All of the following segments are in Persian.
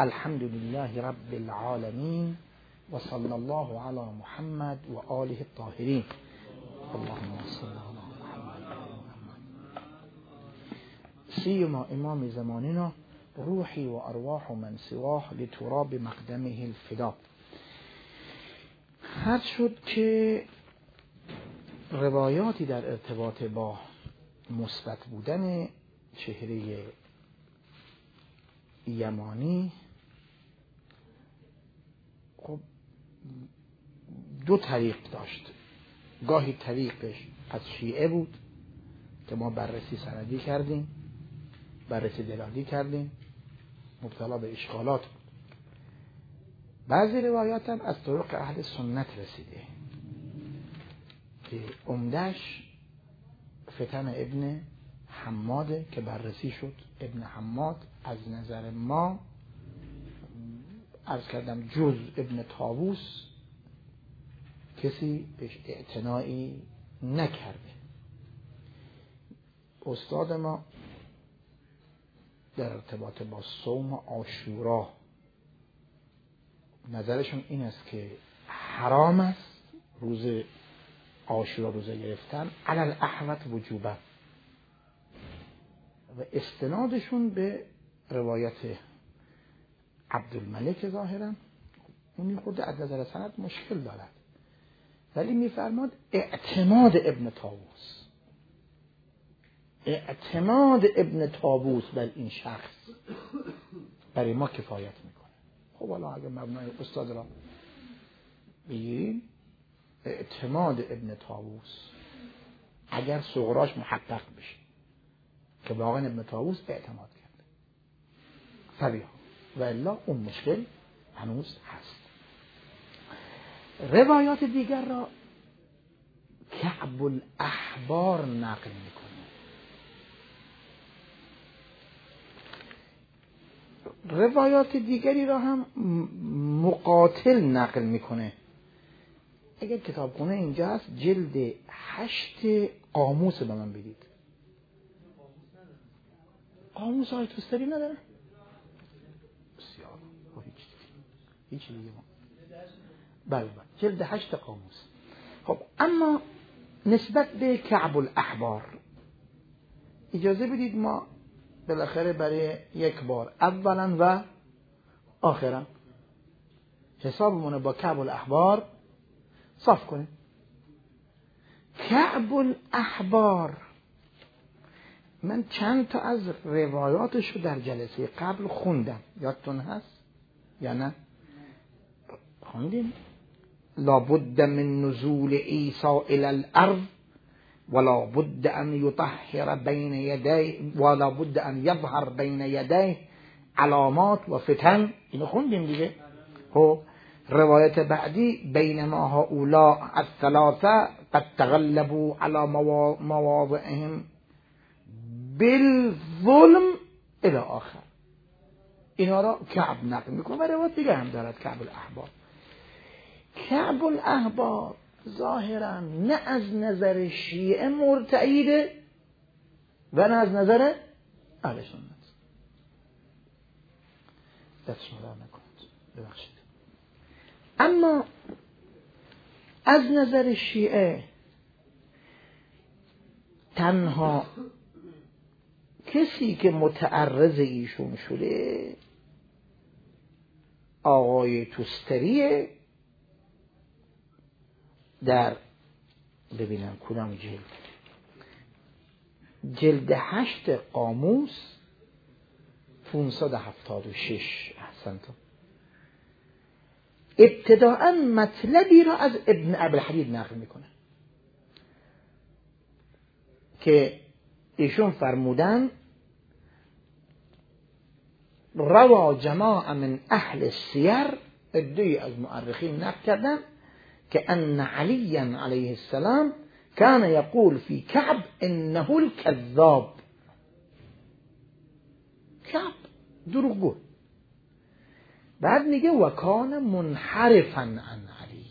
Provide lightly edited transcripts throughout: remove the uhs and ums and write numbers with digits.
الحمد لله رب العالمين و صلی الله علی محمد و آله الطاهرین. اللهم صل علی محمد. سیما امام زماننا روحی و ارواح من سواه لتراب مقدمه الفدا. هر شد که روایاتی در ارتباط با مثبت بودن چهره یمانی، خب دو طریق داشت. گاهی طریقش از شیعه بود که ما بررسی سندی کردیم، بررسی دلالی کردیم، مبتلا به اشکالات بود. بعضی روایات هم از طرق اهل سنت رسیده که عمدش فتن ابن حماد که بررسی شد. ابن حماد از نظر ما، عرض کردم، جز ابن طاووس کسی بهش اعتنایی نکرده. استاد ما در ارتباط با صوم عاشورا نظرشون این است که حرام است روز عاشورا روزه گرفتن علی الاحوط وجوبا، و استنادشون به روایت عبدالملک ظاهرا اونی خود از نظر سند مشکل دارد، ولی میفرماد اعتماد ابن طاووس، اعتماد ابن طاووس بر این شخص برای ما کفایت میکنه. خب حالا اگر مبنای استاد را بگیریم، اعتماد ابن طاووس اگر صغراش محقق بشه که واقعا ابن طاووس اعتماد کرده فبیها، و الا اون مشکل هنوز هست. روایات دیگر را کعب الاحبار نقل میکنه. روایات دیگری را هم مقاتل نقل میکنه. اگر کتابخونه اینجا هست جلد 8 قاموس به من بدید. قاموس های توستری نداره؟ بسیار هیچ دیگه ما. بله جلد 8 قاموس. خب اما نسبت به کعب الاحبار اجازه بدید ما بالاخره برای یک بار اولا و آخرا حسابمون با کعب الاحبار صاف کنیم. کعب الاحبار من چند تا از روایاتشو در جلسه قبل خوندم، یادتون هست یا نه؟ خوندیم لا بد من نزول عیسی الی الارض ولا بد ان یطهر بین یدیه ولا بد ان یظهر بین یدیه علامات و فتن. اینو خوندیم دیگه. خب روایت بعدی بینما هؤلاء الثلاثه قد تغلبوا على مواضعهم بالظلم الی آخر. اینا را کعب نقل میکنه و روایت دیگه هم دارد. کعب الاحبار، کعب الاحبار ظاهرا نه از نظر شیعه مرتعیده و نه از نظر اهل سنت. دستشون را نکنید، ببخشید. اما از نظر شیعه تنها کسی که متعرض ایشون شده آقای توستریه در ببینم کدام جلد 8 قاموس 576. احسنتم. ابتداءً مطلبی را از ابن ابوالحدید نقل میکنه که ایشون فرمودن روا جماعه من اهل السیر، عده‌ای از مؤرخین نقل کردن که ان علی علیه السلام کان یقول فی کعب انه الکذاب. کعب دروغگو. بعد میگه و کان منحرفا عن علی.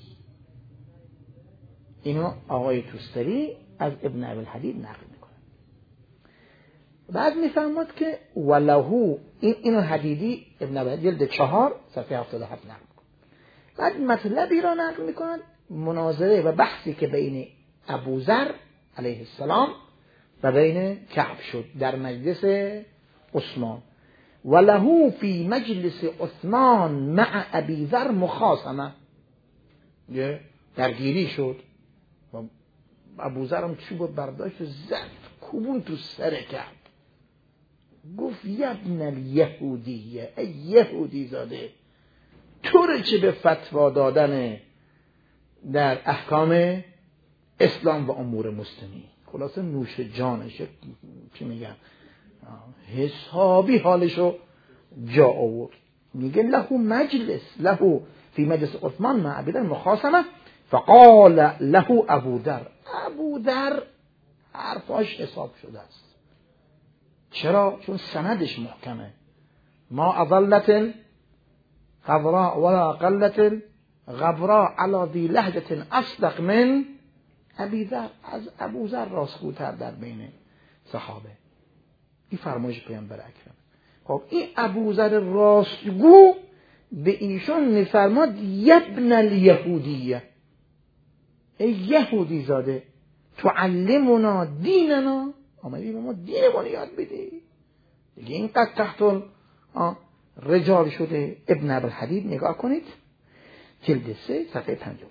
اینو آقای توستری از ابن ابوالحدید نقل میکنه. بعد میفرماد که ولهو اینو حدیدی ابن ابی جلد 4 صفحه 77 نقل. بعد مطلبی را نقل میکنند مناظره و بحثی که بین ابوذر علیه السلام و بین کعب شد در مجلس عثمان. ولهو فی مجلس عثمان مع ابی ذر مخاصمه، یه درگیری شد و ابوذر هم چوب برداشت و زد کوبون تو سر کعب، گفت یبن الیهودیه، ای یهودی زاده، تو چه به فتوا دادن در احکام اسلام و امور مسلمی. خلاصه نوش جانش، چی میگم، حسابی حالشو جا آورد. میگه له مجلس، له فی مجلس عثمان مع ابی ذر مخاصمه فقال له ابوذر، ابوذر حرفاش حساب شده است. چرا؟ چون سندش محکمه. ما اضلت خضراء ولا قلت غبراء على ذی لهجة اصدق من ابی ذر. از ابوذر راستگوتر در بین صحابه. این فرمایش پیامبر اکرم. خب این ابوذر راستگو به ایشون میفرماد یبن الیهودیه، ای یهودی زاده، تعلمنا دیننا، آمدی به ما دینمون یاد بدی. دیگه اینقدر تحت رجال شده. ابن ابوالحدید نگاه کنید جلد 3 صفحه 54.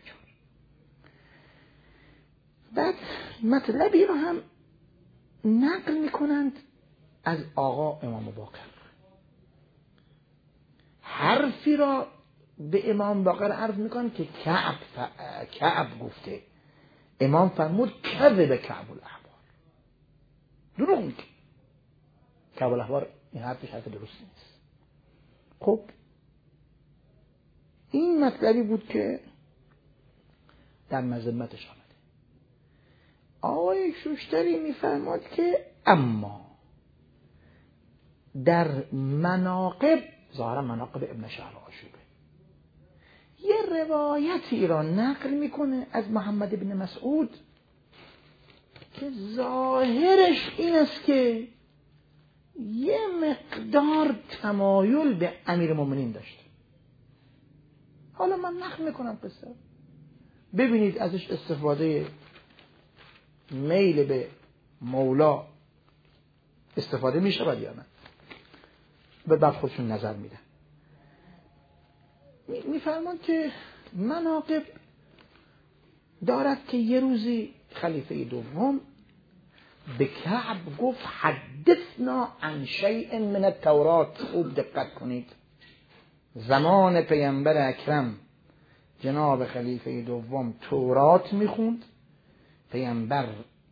بعد مطلبی رو هم نقل میکنند از آقا امام باقر. حرفی را به امام باقر عرض میکنند که کعب گفته. امام فرمود کذب کعب الاحبار، دروغ میگه. کعب الاحبار این حرفش حرف درست نیست. خب این مطلبی بود که در مذمتش آمده. آقای شوشتری میفرماد که اما در مناقب، ظاهرا مناقب ابن شهر آشوبه، یه روایتی را نقل میکنه از محمد بن مسعود که ظاهرش این است که یه مقدار تمایل به امیرالمومنین داشته. حالا من نقل میکنم قصه، ببینید ازش استفاده میل به مولا استفاده میشه یا نه. به بعد خودشون نظر میدن. میفرمان که مناقب دارد که یه روزی خلیفه دوم به کعب گفت حدثنا عن شیء من التورات. خوب دقت کنید، زمان پیامبر اکرم جناب خلیفه دوم تورات میخوند، پیامبر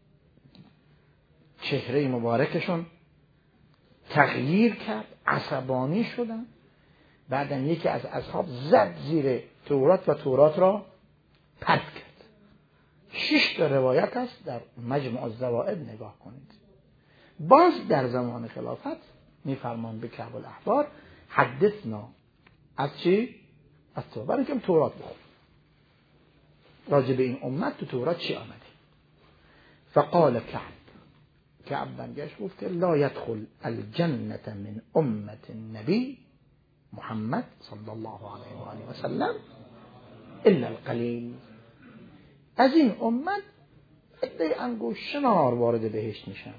چهره مبارکشون تغییر کرد، عصبانی شدن. بعدن یکی از اصحاب زد زیر تورات و تورات را پرت کرد. 6 تا روایت است در مجمع الزوائد، نگاه کنید. باز در زمان خلافت میفرمان به کعب الاحبار حدثنا از چی؟ از تورات. برای اینکه تورات بخون راجع به این امت تو تورات چی آمده. فقال کعب برگشت گفت که لا يدخل الجنة من امت النبی محمد صلی الله علیه و آله و سلم الا القلیل. از این امت عده انگشت شمار وارد بهشت میشن،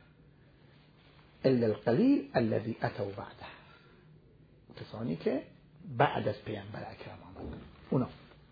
الا القلیل الذي اتوا بعده، کسانی که بعد از پیامبر اکرم آمدن اونا.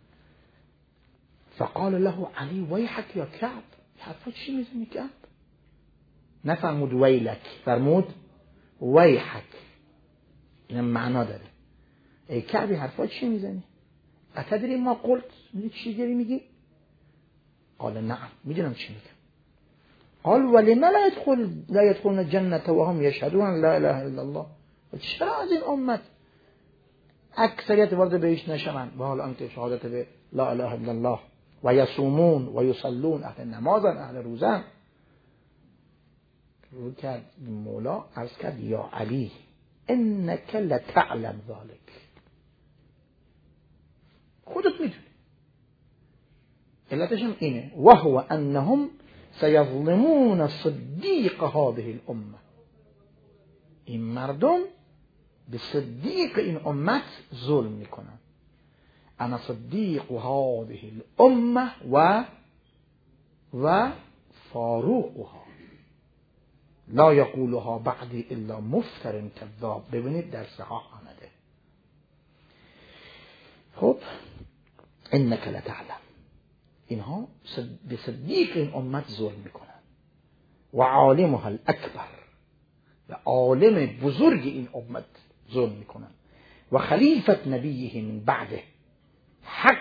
فقال له علی ویحک یا کعب، حرفا چی میزنی کعب؟ نفرمود ویلک، فرمود ویحک. این معنا داره. ای کعبی حرفا چی میزنی؟ اتدری ما قلت، میدونی چی داری میگی؟ قال نعم، میدونم چی میگم. قال ولما لا يدخلون الجنة وهم يشهدون لا اله الا الله. چرا از این امت اکثریت وارد بهشت نشوند و حال آنکه شهادت به لا اله الا الله و یصومون و یصلون، اهل نمازن، اهل روزن. رو کرد مولا عرض کرد یا علی انک لتعلم ذلك، خودت میدونی. علتش هم اینه، وهو انهم سيظلمون صدیق هذه الامه. این مردم به صدیق این امت ظلم میکنن. انا صدیق هذه الامه و فاروقها لا یقولها بعدی الا مفتر کذاب. ببینید در صحاح آمده. خب انک لتعلم، اینها به صدیق این امت ظلم میکنن. و عالمها الاکبر، و عالم بزرگ این امت ظلم میکنن. و خلیفت نبیه من بعده، حق،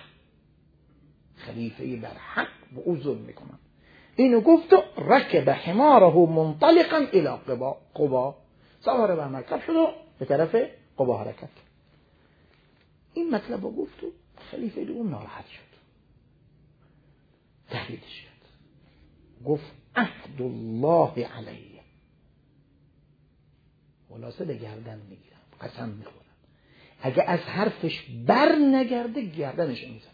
خلیفه بر حق به او ظلم میکنن. اینو گفت و رکب حماره منطلقا الى قبا، سوار بر مرکب شد و به طرف قبا حرکت کرد. این مطلب رو گفت و خلیفه دوم ناراحت شد، تهدیدش کرد، گفت عهد الله علیه، خلاصه به گردن میگیرم، قسم میخورم اگه از حرفش بر نگرده گردنش میزنم.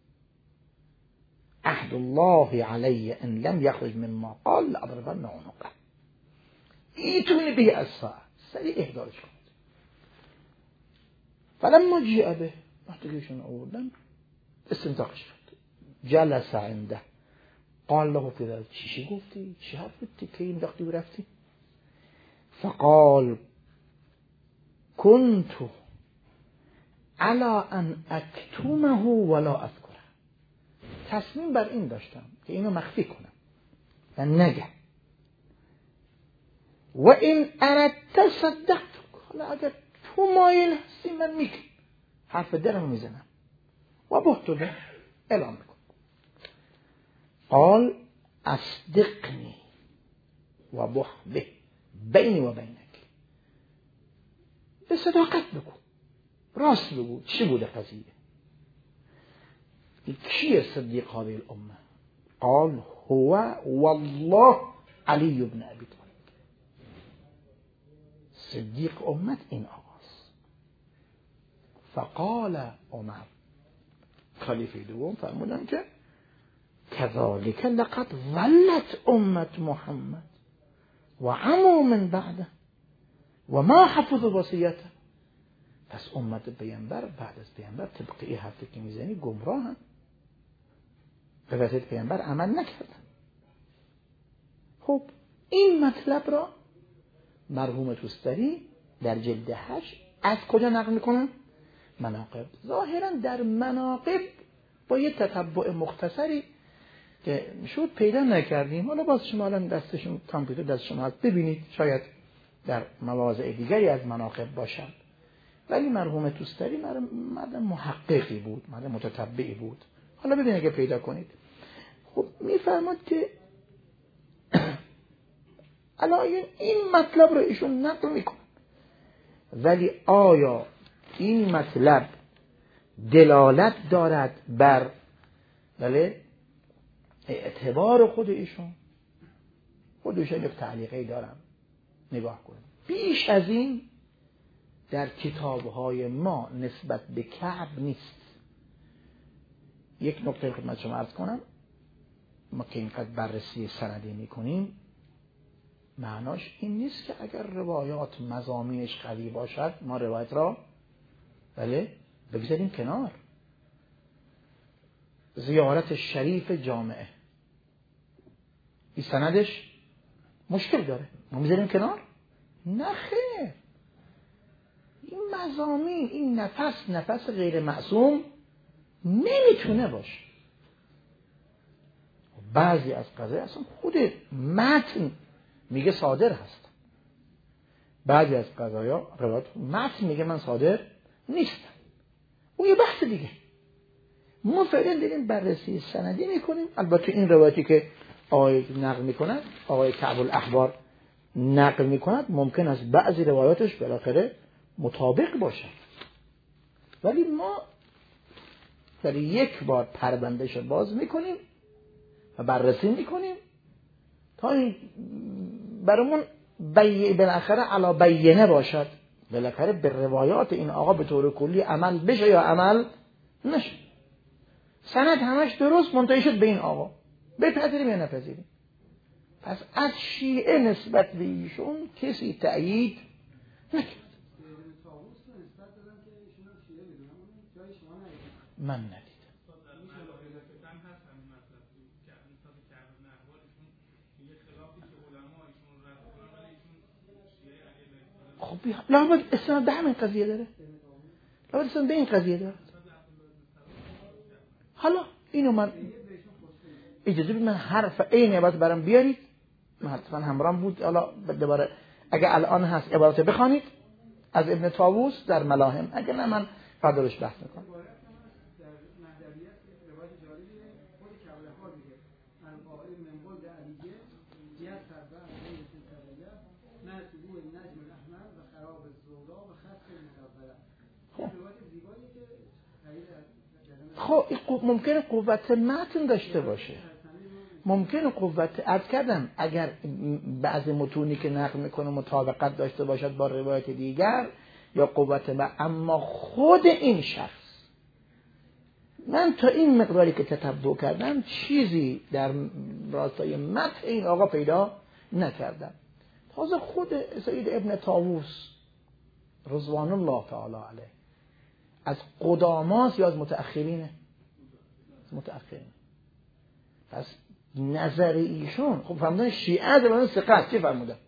عهد الله علیه ان لم یخرج من ما قال لأضربن عنقه. ایتونی به الساعه، سریع احضارش کنید. فلما جیء به، وقتی که ایشون آوردن استنطاقش کرد، جلس عنده قال له فی ذلک، چی گفتی؟ چی حرف گفتی که این وقتی رفتی؟ فقال كنت على ان اکتمه ولا اذکره، تصمیم بر این داشتم که اینو مخفی کنم و نگم. و این اردت صدقت، حالا اگر تو مایل هستی من میگم، حرف درم میزنم و بحث به اعلام میکنم. قال اصدقنی و بح به بینی و بینک، به صداقت بگو، راست بگو چی بوده قضیه. کیه صدیق هذه الامه؟ قال هو والله علی بن ابی طالب، صدیق امت این آقاست. فقال عمر، خلیفه دوم فرمودن که كذلك لقد ظلت امت محمد و عمو من بعده و ما حفظ وصیته. پس امت پیامبر بعد از پیامبر طبق این حرفی که میزنی گمراهن، به وصیت پیامبر عمل نکردن. خب این مطلب را مرحوم توستری در جلد 8 از کجا نقل میکنن؟ مناقب. ظاهرا در مناقب با یه تتبع مختصری که شد پیدا نکردیم. حالا باز شما الان دستشون کامپیوتر دست شما هست، ببینید شاید در مواضع دیگری از مناقب باشد. ولی مرحوم توستری مرد محققی بود، مرد متتبعی بود. حالا ببینید اگه پیدا کنید. خب میفرماد که الان این مطلب رو ایشون نقل میکنه، ولی آیا این مطلب دلالت دارد بر اعتبار خود ایشون؟ خودشون یک تعلیقی دارم، نگاه کنید. بیش از این در کتابهای ما نسبت به کعب نیست. یک نکته خدمت شما عرض کنم، ما که اینقدر بررسی سندی میکنیم معناش این نیست که اگر روایات مضامینش قوی باشد ما روایت را بگذاریم کنار. زیارت شریف جامعه این سندش مشکل داره، ما میذاریم کنار؟ نه خیر، این مضامین، این نفس غیر معصوم نمیتونه باشه. بعضی از قضایای اصلا خود متن میگه صادر هست، بعضی از قضایا روایت متن میگه من صادر نیستم، اون یه بحث دیگه. ما فعلا داریم بررسی سندی میکنیم. البته این روایتی که آقای نقل میکنن، آقای کعب الاحبار نقل میکند، ممکن است بعضی روایاتش بالاخره مطابق باشه، ولی ما در یک بار پروندهش باز میکنیم و بررسی میکنیم تا این برامون بالاخره علی بینه باشد، بالاخره به روایات این آقا به طور کلی عمل بشه یا عمل نشه. سند همش درست منتهی شد به این آقا، بپذیریم یا نپذیریم. پس از شیعه نسبت به ایشون کسی تأیید من ندیدم. خب لابد اسلام به همین قضیه داره، لابد اسلام به این قضیه داره. حالا اینو من اجازه بدید من حرف این عبارت برام بیارید، من حتما همراهم بود. حالا دوباره اگه الان هست عبارت بخوانید از ابن طاووس در ملاهم، اگه نه من فرداش بحث میکنم. خب ممکنه قوت متن داشته باشه، ممکنه قوت عرض کردم اگر بعضی متونی که نقل میکنه مطابقت داشته باشد با روایت دیگر یا قوت اما خود این شخص، من تا این مقداری که تتبع کردم چیزی در راستای متن این آقا پیدا نکردم. تازه خود سید ابن طاووس رضوان الله تعالی علیه از قداماست یا از متأخرینه؟ متأخرین. پس نظر ایشون خب فرمودن شیعه زمان ثقه است. چی فرمودن؟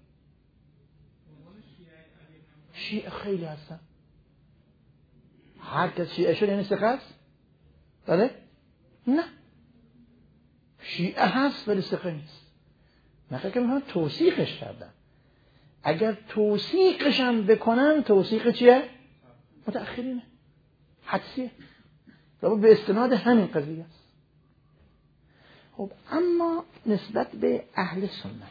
شیعه خیلی هستن. هر کس شیعه شد یعنی ثقه است؟ بله؟ نه، شیعه هست ولی ثقه نیست. مثلا که میخوان توثیقش کردن. اگر توثیقش هم بکنن توثیق چیه؟ متأخرینه، حدسیه، به استناد همین قضیه است. خب اما نسبت به اهل سنت،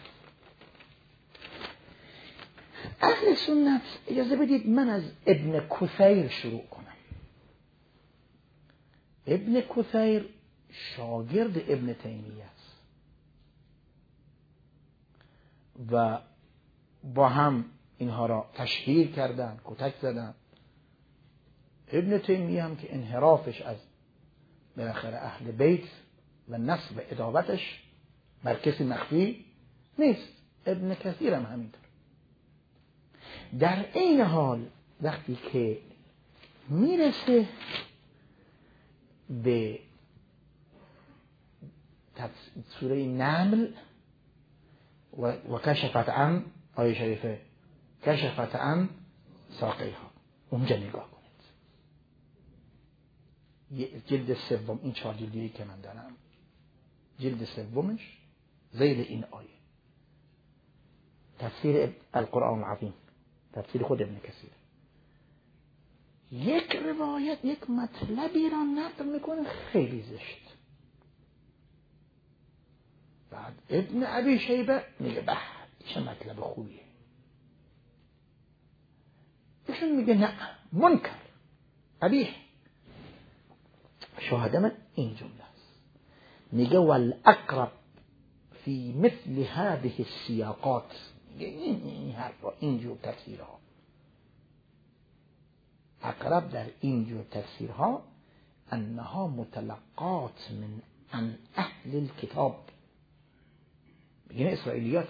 اهل سنت اجازه بدید من از ابن کثیر شروع کنم. ابن کثیر شاگرد ابن تیمیه است و با هم اینها را تشهیر کردن، کتک زدن. ابن تیمیه هم که انحرافش از بالاخره اهل بیت و نسب ادابتش بر کسی مخفی نیست. ابن کثیر هم همینطور. در این حال وقتی که میرسه به سوره نمل و کشفت عن آیه شریفه کشفت عن ساقیها، اونجا نگاه کنید. جلد سوم، این 4 جلدی که من دارم، جلد سومش ذیل این آیه تفسیر القرآن العظیم، تفسیر خود ابن کثیر، یک روایت یک مطلبی را نقل میکنه خیلی زشت. بعد ابن ابی شیبه میگه به چه مطلب خوبیه. ایشون میگه نه منکر قبیح. شاهد من این جمله است، میگه والاقرب فی مثل هذه السیاقات، این حرفا اینجور تفسیرها، اقرب در اینجور تفسیرها انها متلقات من عن اهل الكتاب، بگین اسرائیلیات،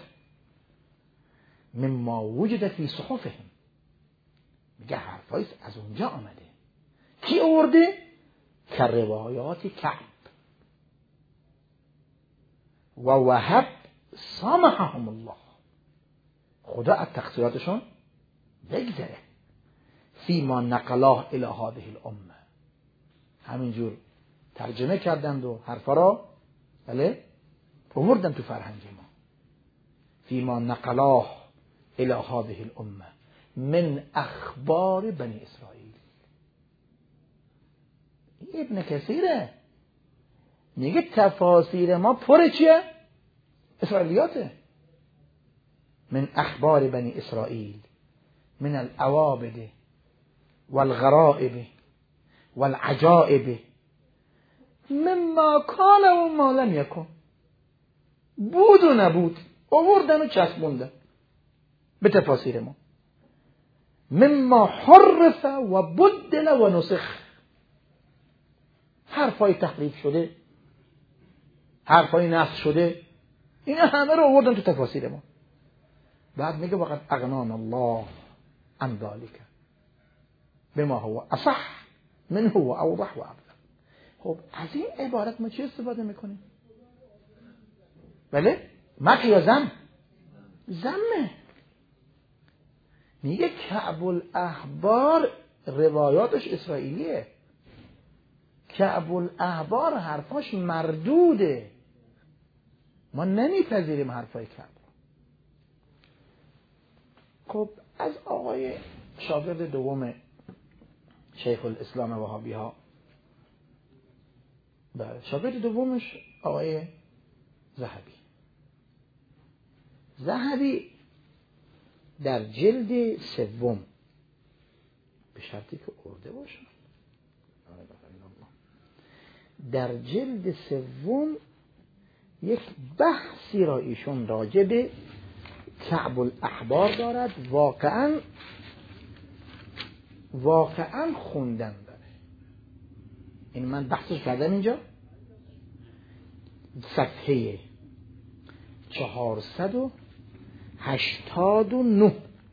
مما وجد فی صحفهم، میگه حرفایست از اونجا آمده. کی آورده؟ که روایات کعب و وهب سامحهم الله، خدا از تقصیراتشون بگذره. فیما نقلاه الی هذه الامه، همینجور ترجمه کردند و حرفا را بله آوردن تو فرهنگ ما. فیما نقلاه الی هذه الامه من اخبار بنی اسرائیل. ابن کثیره میگه تفاسیر ما پر چیه؟ اسرائیلیاته. من اخبار بنی اسرائیل من العوابد والغرائب والعجائب مما کان و ما لم یکن، بود و نبود آوردن و چسبوندن به تفاسیر ما. مما حرف و بدل و نسخ، حرفای تحریف شده، حرفای نسخ شده، اینا همه رو آوردن تو تفاسیر ما. بعد میگه وقد اغنان الله عن ذلك بما هو اصح من هو اوضح و ابلغ. خب از این عبارت ما چی استفاده میکنیم؟ بله؟ مدح یا ذم؟ ذمه. میگه کعب الاحبار روایاتش اسرائیلیه، کعب الاحبار حرفاش مردوده، ما نمیپذیریم حرفای کعب. خب از آقای شاگرد دوم شیخ الاسلام وهابی ها، شاگرد دومش آقای ذهبی در جلد سوم، به شرطی که ارده باشه، در جلد سوم یک بحثی را ایشون راجع به کعب الاحبار دارد. واقعا خوندن داره. این من بحثش کردم اینجا، صفحه 489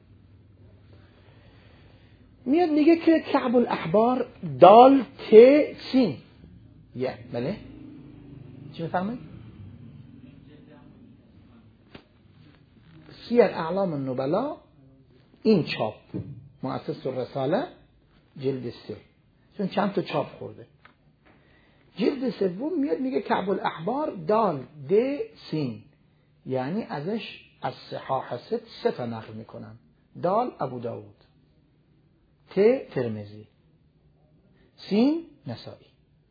میاد میگه که کعب الاحبار دال ت سین. بله چی میفهمید؟ سیر اعلام النبلا، این چاپ مؤسس الرساله جلد 3، چون چند تا چاپ خورده. جلد سوم میاد میگه کعب الاحبار دال د سین، یعنی ازش از صحاح سه تا نقل میکنن. دال ابو داود، ت ترمذی، سین نسائی.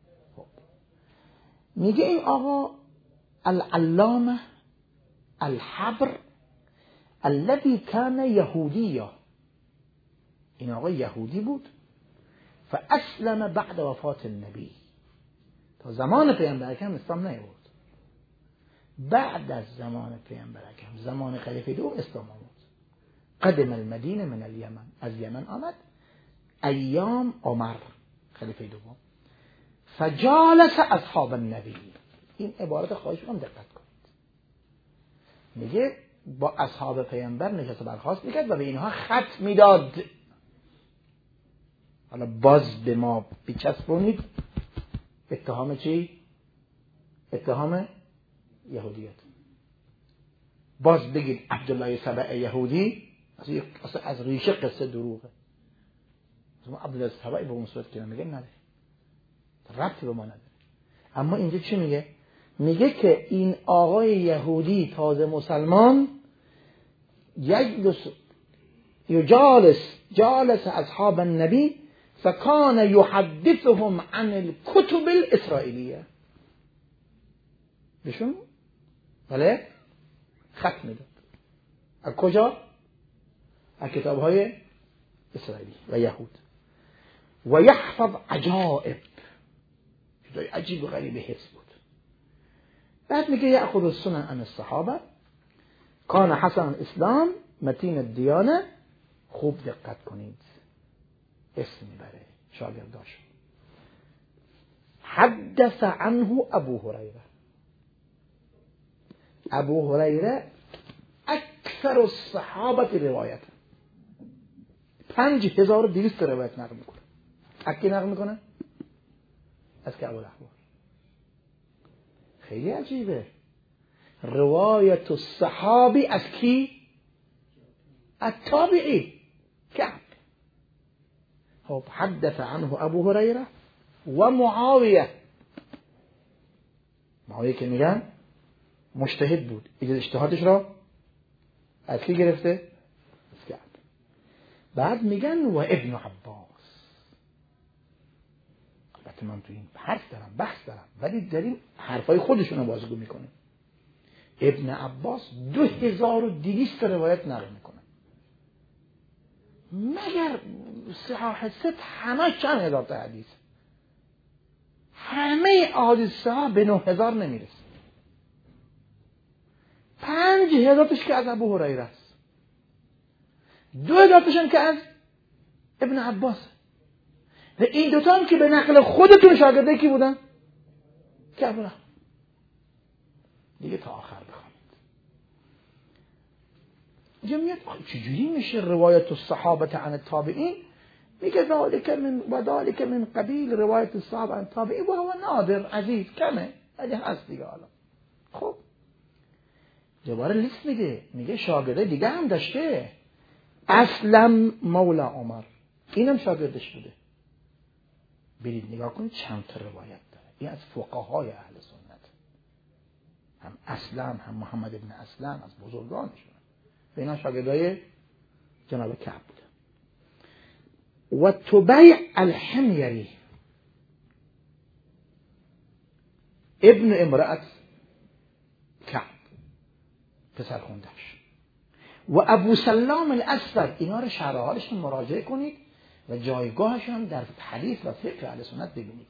میگه این آقا العلامه الحبر الذي كان يهوديا، این آقا یهودی بود، فاسلم بعد وفات النبی، تا زمان پیامبر اکرم اسلام نیاورد. بعد از زمان پیامبر اکرم، زمان خلیفه دوم، اسلام آورد. قدم المدینه من الیمن، از یمن آمد ایام عمر خلیفه دوم. فجالس اصحاب النبی، این عبارت خواهش میکنم دقت کنید. میگه با اصحاب پیامبر نشست و برخاست میکرد و به اینها خط میداد. حالا باز به ما بچسبونید اتهام چی؟ اتهام یهودیت. باز بگید عبدالله سبع یهودی، اصلا از ریشه قصه دروغه. اصلا عبدالله سبع به اون صورت که میگه نداره، ربطی به ما نداره. اما اینجا چی میگه؟ میگه که این آقای یهودی تازه مسلمان جالس اصحاب النبی فکان یحدثهم عن الكتب الاسرائیلیه. بشون بله خط میداد. از کجا؟ از کتاب‌های اسرائیلی و یهود. و یحفظ عجائب، چیزای عجیب و غریب حفظ بود. بعد میگه یأخذ السنن عن الصحابه، کان حسن الاسلام متین الدیانه. خوب دقت کنید، اسم میبره شاگرداش. حدث عنه ابو هریره، ابو هریره اکثر الصحابه روایت، 5200 روایت نقل میکنه. از کی نقل میکنه؟ از کعب الاحبار. خیلی عجیبه. روایت الصحابی از کی؟ التابعی کعب. خب حدث عنه ابو هریره و معاویه که میگن مجتهد بود، اجتهادش را از کی گرفته؟ از کعب. بعد میگن و ابن عباس. البته من تو این بحث دارم ولی داریم حرفای خودشون رو بازگو میکنیم. ابن عباس 2200 روایت نقل میکنه. مگر صحاح ست همه چند هزار تا حدیث، همه احادیث ها به 9000 نمیرسه. 5000 تاش که از ابو هریره است، 2000 تاشم که از ابن عباس. و این دوتا هم که به نقل خودتون شاگرده کی بودن؟ که ابو هریره. دیگه تا آخر بخونید. جمعیت چجوری میشه روایت الصحابه عن التابعین؟ میگه ذالک من قبیل روایت الصحابه عن التابعین و هو نادر عزیز کمه ولی هست دیگه. حالا خب دوباره لیست میگه شاگرده دیگه هم داشته، اسلم مولا عمر، اینم شاگردش بوده. برید نگاه کنید چند تا روایت داره. این از فقهای اهل سنت، هم اسلم هم محمد ابن اسلم از بزرگانشون، به اینا شاگردای جناب کعب بوده. و تبیع الحمیری ابن امرأت کعب پسر خوندش، و ابو سلام الاسود، اینا رو شرح حالشون مراجعه کنید و جایگاهشون در حدیث و فقه اهل سنت ببینید.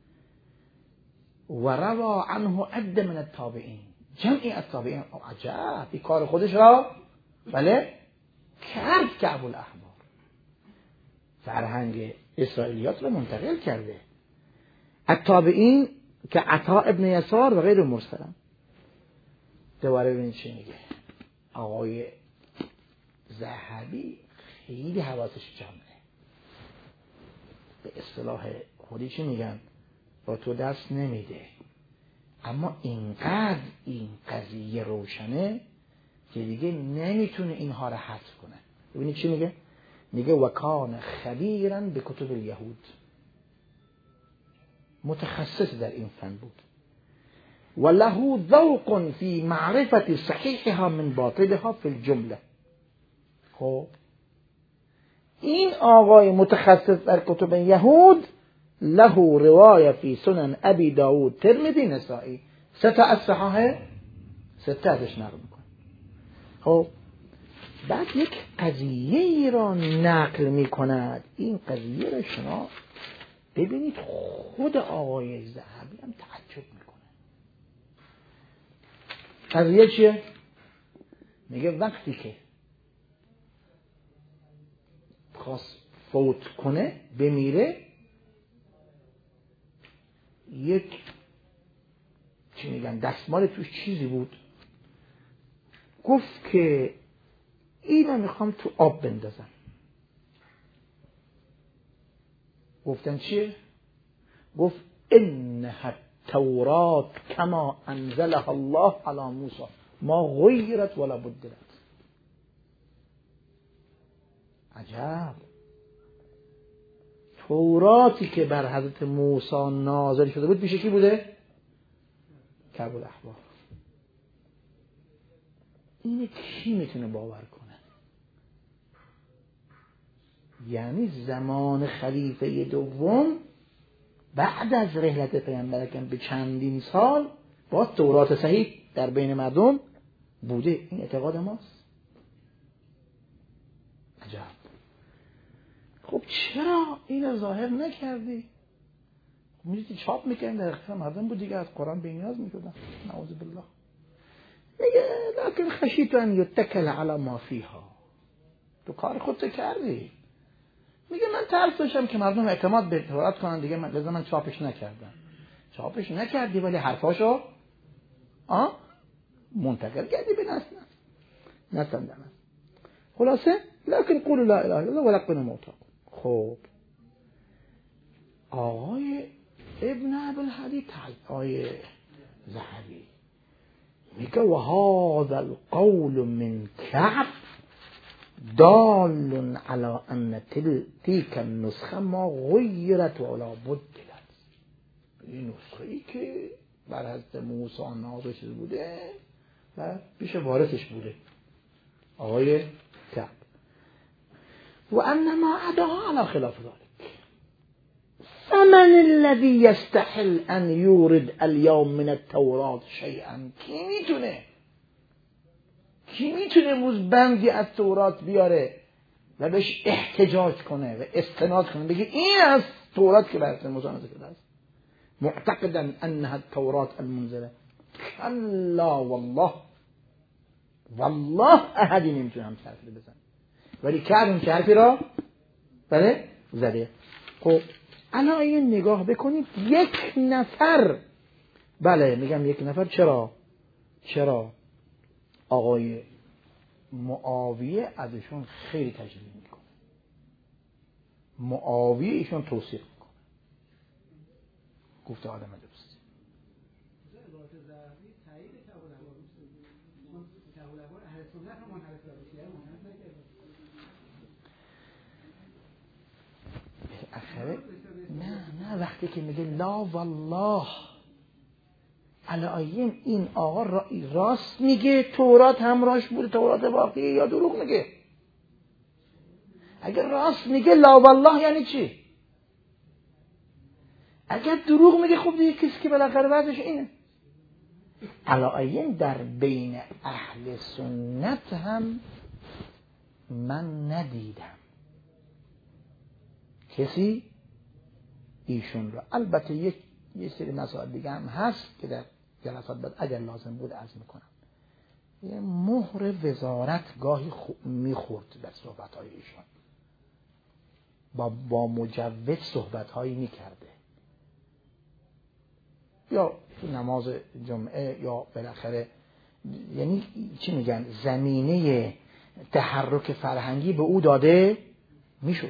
و روا عنه عد من التابعین، جمعی از تابعین. عجب، این کار خودش را بله کرد کعب الاحبار، فرهنگ اسرائیلیات رو منتقل کرده. التابعین که عطا ابن یسار و غیر مرسلم. دوباره ببینید چی میگه آقای ذهبی، خیلی حواسش جمعه. به اصطلاح خودی چی میگن؟ با تو دست نمیده، اما اینقدر این قضیه روشنه که دیگه نمیتونه اینها رو حذف کنه. ببینید چی میگه؟ میگه وکان خبیراً به کتب الیهود، متخصص در این فن بود. و له ذوق فی معرفت صحیحها من باطلها فی الجمله. خب این آقای متخصص در کتب یهود له روایه فی سنن ابی داود ترمذی نسائی، سه تا از صحاح سته ازش نقل میکنه. خب بعد یک قضیه را نقل میکند. این قضیه را شما ببینید خود آقای ذهبی هم تعجب میکنه. قضیه چیه؟ میگه وقتی که خواست فوت کنه بمیره، یک چی میگن دستمال توش چیزی بود، گفت که اینو میخوام تو آب بندازم. گفتن چیه؟ گفت انها التورات کما انزلها الله علی موسی ما غیرت ولا بدلت. عجب، توراتی که بر حضرت موسی نازل شده بود پیش کی بوده؟ کعب الاحبار. اینه کی میتونه باور کنه؟ یعنی زمان خلیفه دوم بعد از رحلت پیامبر اکرم به چندین سال با تورات صحیح در بین مردم بوده. این اعتقاد ماست. عجب. خب چرا اینو ظاهر نکردی؟ می‌دیدی چاپ میکنن در اختیار مردم بود دیگه، از قرآن به نیاز میشدن. نعوذ بالله. میگه لکن خشیت ان یتکل علی ما فیها، تو کار خودت کردی. میگه من ترس داشتم که مردم اعتماد به تورات کنن دیگه، من چاپش نکردم. چاپش نکردی ولی حرفاشو منتقل کردی به نسل. خلاصه لکن قولوا لا اله الا الله ولقنوا موتاکم. خب آقای ابن ابوالحدید آقای ذهبی میگه و هذا القول من کعب دال على ان تلك النسخه ما غیرت ولا بدلت. این نسخه ای که بر حضرت موسی نازل شده بوده و پیش وارثش بوده آقای کعب. و انما عداها على خلاف ذلك. فمن الذي يستحل ان يورد اليوم من التوراة شيئا؟ کی میتونه امروز بندی از تورات بیاره و بهش احتجاج کنه و استناد کنه بگه این از تورات که برای موسی نازل شده است، معتقدا انها التورات المنزله؟ کلا والله احدی نمیتونه هم حرفی بزنه، ولی کعب این حرفی را بله زده. خب الان این نگاه بکنید، یک نفر، بله میگم یک نفر، چرا آقای معاویه ازشون خیلی تجلیل میکنه، معاویه ایشون توصیف میکنه. گفته آدم درست. بالاخره نه وقتی که میگه لا والله علایم این آقا راست میگه، تورات همراهش بوده، تورات واقعی، یا دروغ میگه؟ اگر راست میگه لا والله یعنی چی؟ اگر دروغ میگه خب دیگه کسی که بالاخره وضعش اینه. علایم در بین اهل سنت هم من ندیدم کسی ایشون رو، البته یه سری مسائل دیگه هم هست که در جلسات بعد اگر لازم بود عرض میکنم. یه مهر وزارت گاهی میخورد در صحبت‌های ایشون، با مجوز صحبت‌هایی میکرده، یا تو نماز جمعه، یا بالاخره یعنی چی میگن، زمینه تحرک فرهنگی به او داده میشد.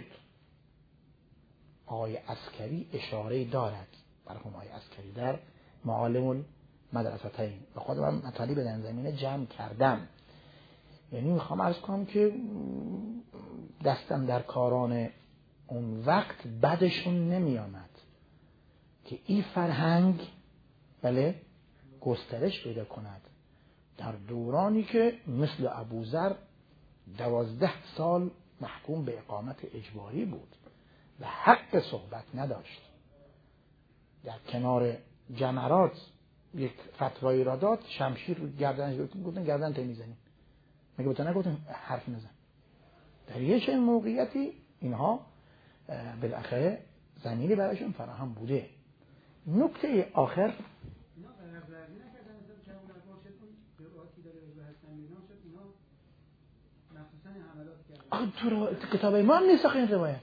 آقای عسکری اشاره دارد، برخون آقای عسکری در معالم المدرستین، به خود من مطالب در زمینه جمع کردم. یعنی میخوام عرض کنم که دستم در کاران اون وقت بدشون نمی آمد که این فرهنگ بله گسترش پیدا کند در دورانی که مثل ابوذر 12 سال محکوم به اقامت اجباری بود و حق صحبت نداشت. در کنار جمرات یک فتوایی را داد، شمشیر رو گردنش گفتن گردن تو میزنیم، مگه بهت نگفتن حرف نزن؟ در یه چنین موقعیتی اینها بالاخره زمینی برایشون فراهم بوده. نکته آخر تو کتاب ما هم نیست این روایت.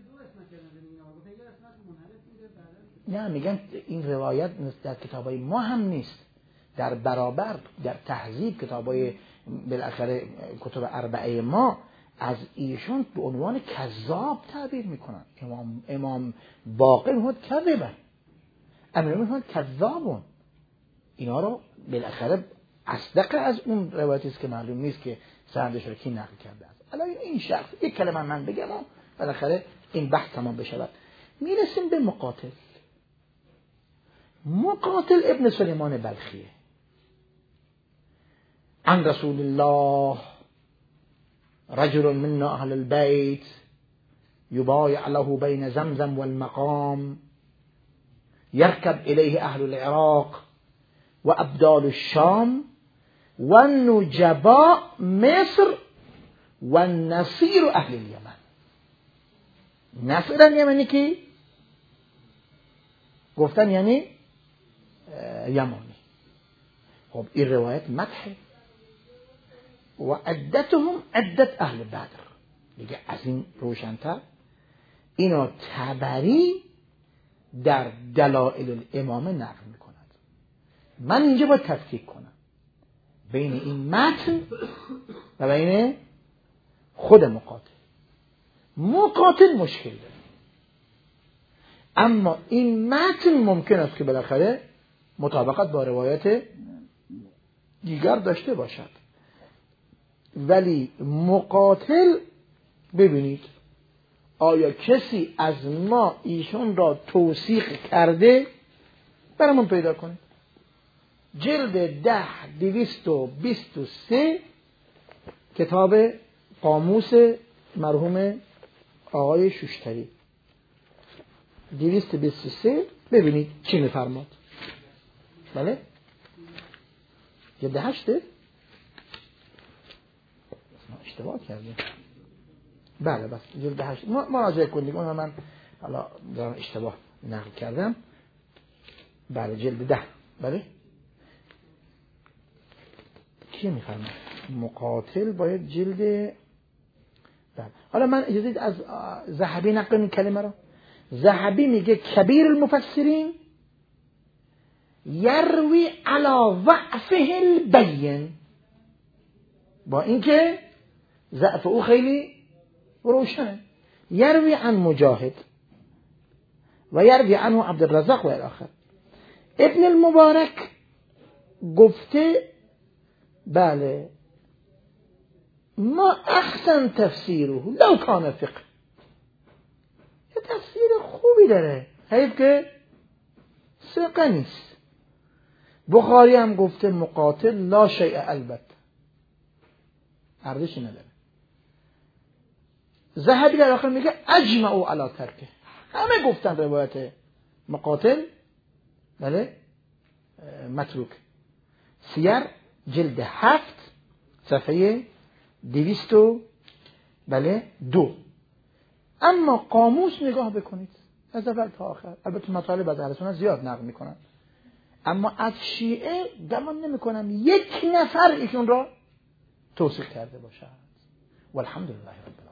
نه میگن این روایت در کتابای ما هم نیست، در برابر در تهذیب کتابای بالاخره کتب اربعه ما از ایشون به عنوان کذاب تعبیر میکنن. امام باقر میگه کذبه، امیرالمومنین کذابون. اینا رو بالاخره اصدق از اون روایتی است که معلوم نیست که سندش رو کی نقل کرده است. الان این شخص یک کلمه من بگم و بالاخره این بحث تمام بشه. میرسیم به مقاتل. مقاتل ابن سلیمان بلخیه. عن رسول الله رجل من اهل البيت يبايع له بين زمزم والمقام يركب إليه أهل العراق وأبدال الشام والنجباء مصر والنصير أهل اليمن. نصر اليمني کی گفتن یعنی یمانی. خب این روایت مدحه و عدتهم عدت اهل بدر. دیگه از این روشن‌تر اینو طبری در دلائل الامامه نقل میکند. من اینجا باید تفکیک کنم بین این متن و بین خود مقاتل. مقاتل مشکل داره، اما این متن ممکن است که بالاخره مطابقت با روایت دیگر داشته باشد. ولی مقاتل ببینید آیا کسی از ما ایشون را توثیق کرده؟ برامون پیدا کنید. جلد 223 کتاب قاموس مرحوم آقای شوشتری 223 ببینید چی میفرماد. بله جلد 8 اشتباه کردیم. بله بس جلد 8 مراجعه کنید. اون من حالا دارم اشتباه نقل کردم. بله جلد 10. بله کی میفرماد؟ مقاتل باید جلد. بله حالا من اجازه از ذهبی نقل این کلمه رو. ذهبی میگه کبیر المفسرین یروی علی ضعفه البین، با اینکه ضعف او خیلی روشنه. یروی عن مجاهد و یروی عنه عبدالرزاق و الاخر. ابن المبارک گفته بله ما احسن تفسیره لو کان فقه، یه تفسیر خوبی داره، حیف که ثقه نیست. بخاری هم گفته مقاتل لا شیء البته، ارزشی نداره. ذهبی در آخر میگه اجمعوا علی ترکه، همه گفتن روایت مقاتل بله متروک. سیر جلد 7 صفحه 202. اما قاموس نگاه بکنید از اول تا آخر، البته مطالب از اهل سنت زیاد نقل میکنن، اما از شیعه گمان نمیکنم یک نفر ایشون را توصیف کرده باشد. والحمدلله رب العالمین.